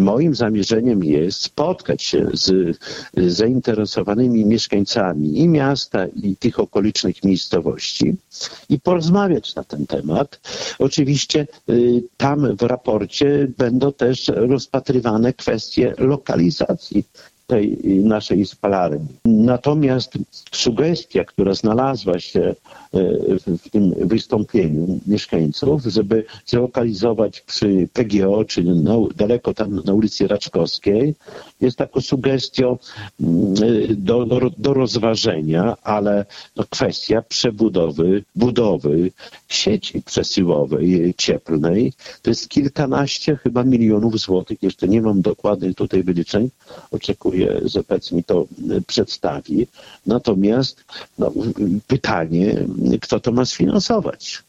moim zamierzeniem jest spotkać się z zainteresowanymi mieszkańcami i miasta, i tych okolicznych miejscowości i porozmawiać na ten temat. Oczywiście tam w raporcie będą też rozpatrywane kwestie lokalizacji tej naszej spalarni. Natomiast sugestia, która znalazła się w tym wystąpieniu mieszkańców, żeby zlokalizować przy PGO, czyli daleko tam na ulicy Raczkowskiej, jest taką sugestią do rozważenia, ale kwestia budowy sieci przesyłowej, cieplnej, to jest kilkanaście chyba milionów złotych, jeszcze nie mam dokładnych tutaj wyliczeń, oczekuję, że PEC mi to przedstawi. Natomiast pytanie, kto to ma sfinansować?